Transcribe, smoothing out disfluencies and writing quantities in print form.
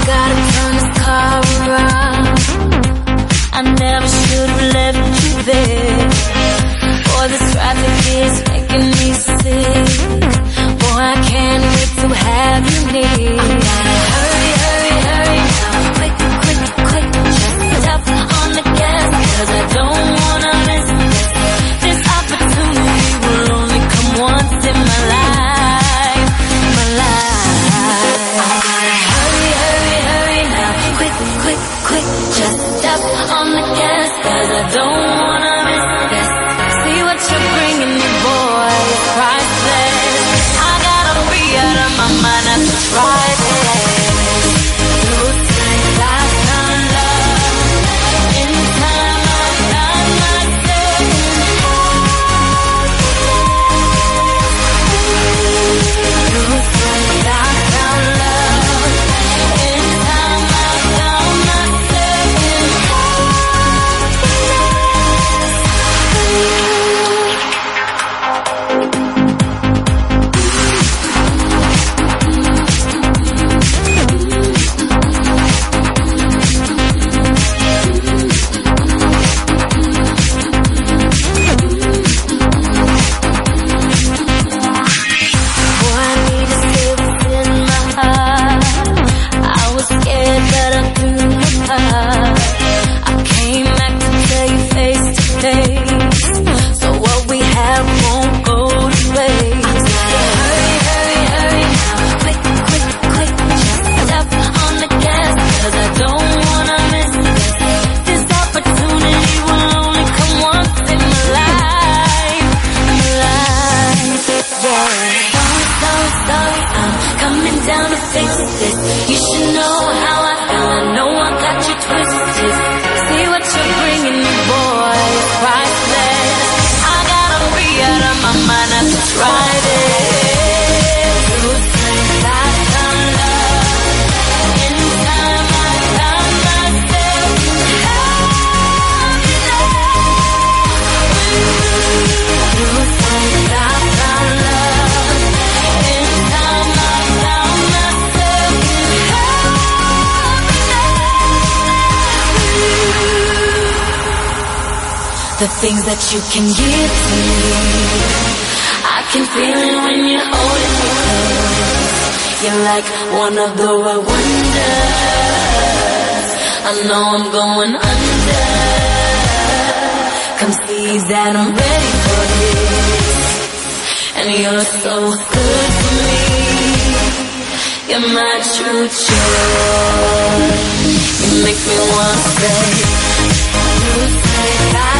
gotta turn this car around. I never should have left you there. Boy, this traffic is making me sick. Boy, I can't wait to have you near. I gotta hurry, hurry, hurry now. Quick, quick, quick, just step on the gas, 'cause I don't wanna miss this. This opportunity will only come once in my life, my life. I gotta hurry, hurry, hurry now. Quick, quick, quick, just step on the gas, 'cause I don't wanna miss this. See what you're bringing me, boy, it's priceless. I gotta be out of my mind not to try this. Looks like I found love. In time I found myself. Looks like I found love. In time I found myself in the things that you can give to me. I can feel it when you're holding me close. You're like one of the world wonders. I know I'm going under. Come see that I'm ready for this. And you're so good to me. You're my true joy. You make me want to say, you say that.